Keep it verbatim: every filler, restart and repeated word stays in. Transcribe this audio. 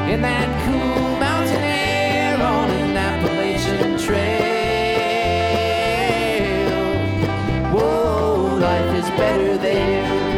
in that cool mountain air on an Appalachian trail. Whoa, life is better there.